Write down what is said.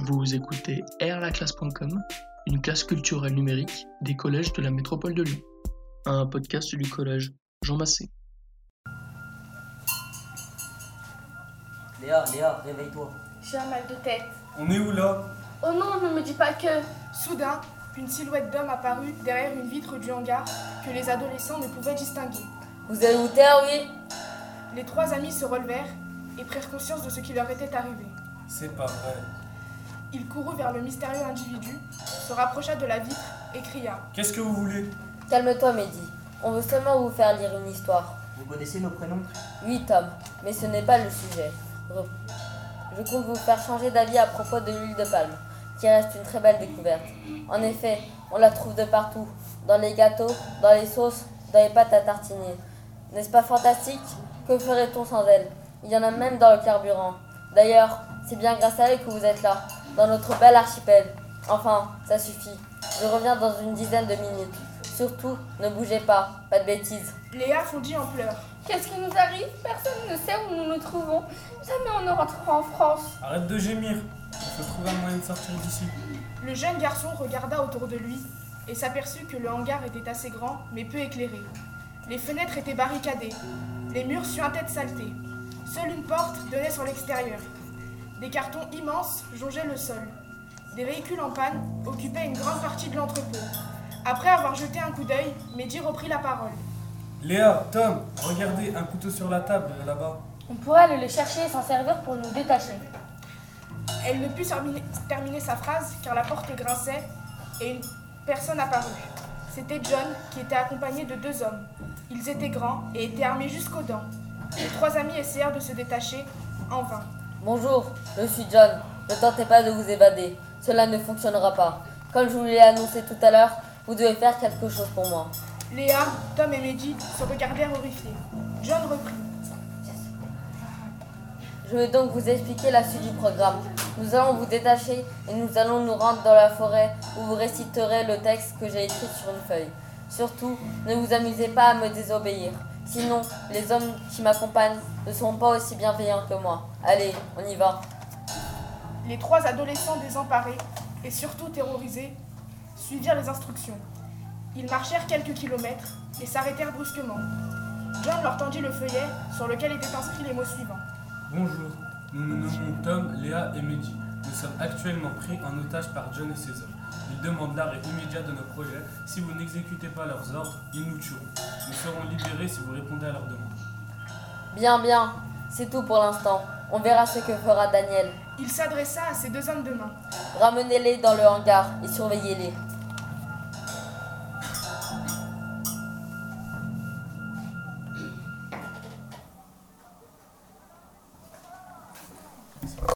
Vous écoutez rlaclasse.com, une classe culturelle numérique des collèges de la métropole de Lyon. Un podcast du collège Jean Massé. Léa, réveille-toi. J'ai un mal de tête. On est où là? Oh non, ne me dis pas que... Soudain, une silhouette d'homme apparut derrière une vitre du hangar que les adolescents ne pouvaient distinguer. Vous allez vous taire, oui? Les trois amis se relevèrent et prirent conscience de ce qui leur était arrivé. C'est pas vrai. Il courut vers le mystérieux individu, se rapprocha de la vitre et cria. Qu'est-ce que vous voulez? Calme-toi, Mehdi. On veut seulement vous faire lire une histoire. Vous connaissez nos prénoms? Oui, Tom, mais ce n'est pas le sujet. Je compte vous faire changer d'avis à propos de l'huile de palme, qui reste une très belle découverte. En effet, on la trouve de partout, dans les gâteaux, dans les sauces, dans les pâtes à tartiner. N'est-ce pas fantastique? Que ferait-on sans elle? Il y en a même dans le carburant. D'ailleurs, c'est bien grâce à elle que vous êtes là, dans notre bel archipel. Enfin, ça suffit. Je reviens dans une dizaine de minutes. Surtout, ne bougez pas de bêtises. Léa fondit en pleurs. Qu'est-ce qui nous arrive? Personne ne sait où nous nous trouvons. Jamais on ne rentrera en France. Arrête de gémir. Il faut trouver un moyen de sortir d'ici. Le jeune garçon regarda autour de lui et s'aperçut que le hangar était assez grand mais peu éclairé. Les fenêtres étaient barricadées, les murs suintaient de saleté. Seule une porte donnait sur l'extérieur. Des cartons immenses jongeaient le sol. Des véhicules en panne occupaient une grande partie de l'entrepôt. Après avoir jeté un coup d'œil, Mehdi reprit la parole. Léa, Tom, regardez, un couteau sur la table, là-bas. On pourrait aller le chercher et s'en servir pour nous détacher. Elle ne put terminer sa phrase car la porte grinçait et une personne apparut. C'était John qui était accompagné de deux hommes. Ils étaient grands et étaient armés jusqu'aux dents. Les trois amis essayèrent de se détacher, en vain. Bonjour, je suis John. Ne tentez pas de vous évader. Cela ne fonctionnera pas. Comme je vous l'ai annoncé tout à l'heure, vous devez faire quelque chose pour moi. Léa, Tom et Mehdi se regardèrent horrifiés. John reprit. Je vais donc vous expliquer la suite du programme. Nous allons vous détacher et nous allons nous rendre dans la forêt où vous réciterez le texte que j'ai écrit sur une feuille. Surtout, ne vous amusez pas à me désobéir. Sinon, les hommes qui m'accompagnent ne seront pas aussi bienveillants que moi. Allez, on y va. Les trois adolescents désemparés et surtout terrorisés suivirent les instructions. Ils marchèrent quelques kilomètres et s'arrêtèrent brusquement. John leur tendit le feuillet sur lequel étaient inscrits les mots suivants. Bonjour, nous nous nommons Tom, Léa et Mehdi. Nous sommes actuellement pris en otage par John et ses hommes. Ils demandent l'arrêt immédiat de nos projets. Si vous n'exécutez pas leurs ordres, ils nous tueront. Nous serons libérés si vous répondez à leurs demandes. Bien, c'est tout pour l'instant. On verra ce que fera Daniel. Il s'adressa à ces deux hommes de main. Ramenez-les dans le hangar et surveillez-les.